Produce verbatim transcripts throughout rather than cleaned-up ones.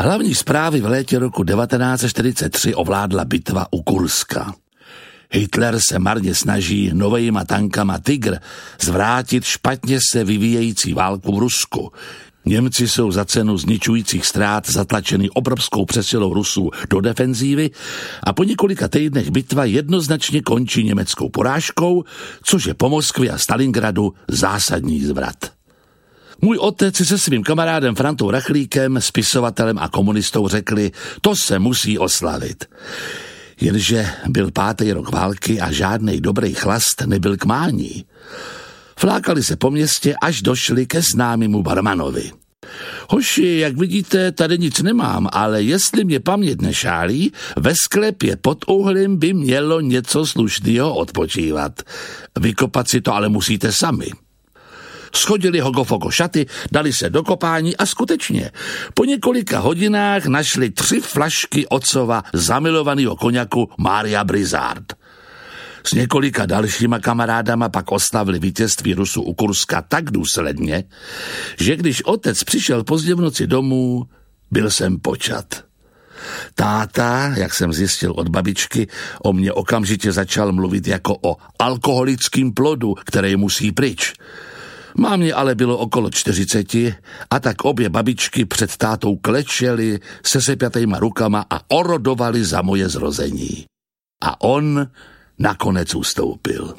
Hlavní zprávy v létě roku devatenáct set čtyřicet tři ovládla bitva u Kurska. Hitler se marně snaží novejma tankama Tigr zvrátit špatně se vyvíjející válku v Rusku. Němci jsou za cenu zničujících ztrát zatlačeni obrovskou přesilou Rusů do defenzívy a po několika týdnech bitva jednoznačně končí německou porážkou, což je po Moskvě a Stalingradu zásadní zvrat. Můj otec si se svým kamarádem Frantou Rachlíkem, spisovatelem a komunistou řekli, to se musí oslavit. Jenže byl pátý rok války a žádnej dobrý chlast nebyl k mání. Flákali se po městě, až došli ke známému barmanovi. Hoši, jak vidíte, tady nic nemám, ale jestli mě paměť nešálí, ve sklepě pod uhlím by mělo něco slušnýho odpočívat. Vykopat si to ale musíte sami. Schodili hogofoko šaty, dali se do kopání a skutečně po několika hodinách našli tři flašky otcova zamilovaného koněku Mária Brizard. S několika dalšíma kamarádama pak oslavili vítězství Rusů u Kurska tak důsledně, že když otec přišel pozdě v noci domů, byl jsem počat. Táta, jak jsem zjistil od babičky, o mě okamžitě začal mluvit jako o alkoholickém plodu, který musí pryč. Mámě ale bylo okolo čtyřiceti a tak obě babičky před tátou klečely se sepjatejma rukama a orodovali za moje zrození. A on nakonec ustoupil.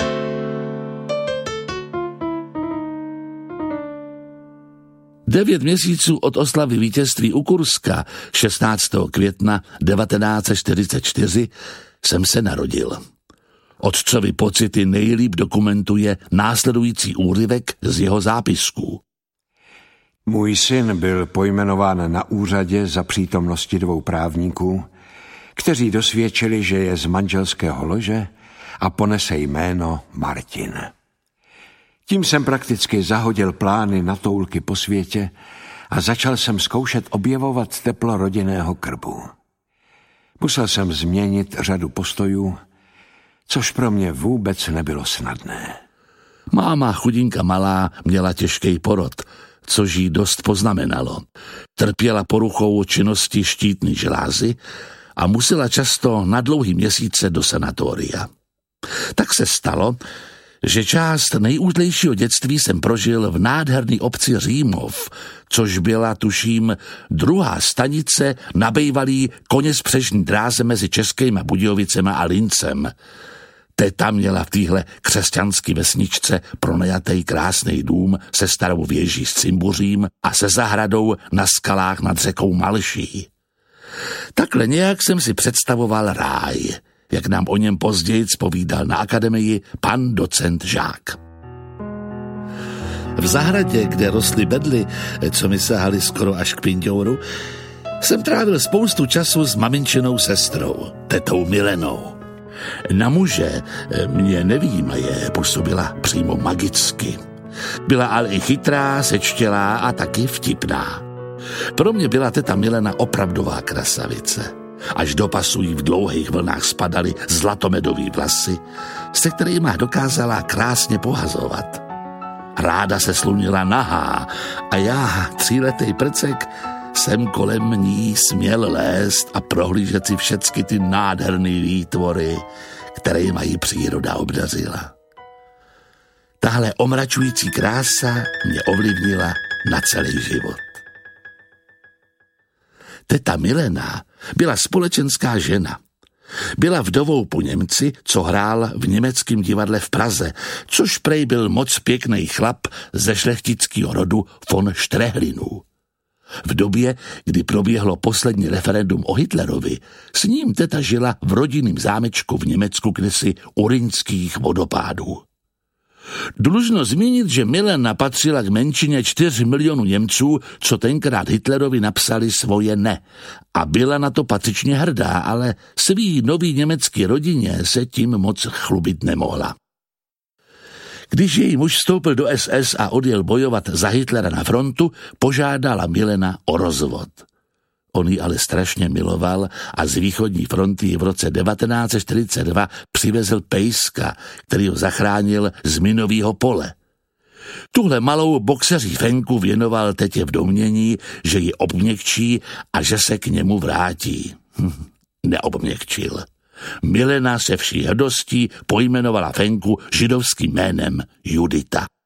Devět měsíců od oslavy vítězství u Kurska šestnáctého května devatenáct set čtyřicet čtyři jsem se narodil. Otcovi pocity nejlíp dokumentuje následující úryvek z jeho zápisků. Můj syn byl pojmenován na úřadě za přítomnosti dvou právníků, kteří dosvědčili, že je z manželského lože a ponese jméno Martin. Tím jsem prakticky zahodil plány na toulky po světě a začal jsem zkoušet objevovat teplo rodinného krbu. Musel jsem změnit řadu postojů, což pro mě vůbec nebylo snadné. Máma chudinka malá měla těžký porod, což jí dost poznamenalo. Trpěla poruchou činnosti štítný žlázy a musela často na dlouhý měsíce do sanatoria. Tak se stalo, že část nejútlejšího dětství jsem prožil v nádherný obci Římov, což byla, tuším, druhá stanice na bejvalý koněspřežní dráze mezi Českýma Budějovicema a Lincem. Teta měla v téhle křesťanské vesničce pronajatý krásný dům se starou věží s cimbuřím a se zahradou na skalách nad řekou Malší. Takhle nějak jsem si představoval ráj, jak nám o něm později povídal na akademii pan docent Žák. V zahradě, kde rostly bedly, co mi sahaly skoro až k pinťouru, jsem trávil spoustu času s maminčinou sestrou, tetou Milenou. Na muže mě nevyjímaje působila přímo magicky. Byla ale i chytrá, sečtělá a taky vtipná. Pro mě byla teta Milena opravdová krasavice. Až do pasu jí v dlouhých vlnách spadaly zlatomedový vlasy, se kterýma dokázala krásně pohazovat. Ráda se slunila nahá a já, tříletej prcek, jsem kolem ní směl lézt a prohlížet si všecky ty nádherný výtvory, které mají příroda obdařila. Tahle omračující krása mě ovlivnila na celý život. Teta Milena byla společenská žena. Byla vdovou po Němci, co hrál v německém divadle v Praze, což prej byl moc pěkný chlap ze šlechtického rodu von Štrehlínů. V době, kdy proběhlo poslední referendum o Hitlerovi, s ním teta žila v rodinném zámečku v Německu kdysi u Rýnských vodopádů. Dlužno zmínit, že Milena patřila k menšině čtyř milionů Němců, co tenkrát Hitlerovi napsali svoje ne. A byla na to patřičně hrdá, ale svý nový německý rodině se tím moc chlubit nemohla. Když její muž vstoupil do es es a odjel bojovat za Hitlera na frontu, požádala Milena o rozvod. On ji ale strašně miloval a z východní fronty ji v roce devatenáct set čtyřicet dva přivezl pejska, který ho zachránil z minového pole. Tuhle malou boxeří Fenku věnoval tetě v domnění, že ji obměkčí a že se k němu vrátí. Hm, neobměkčil. Milena se vší hrdostí pojmenovala Fenku židovským jménem Judita.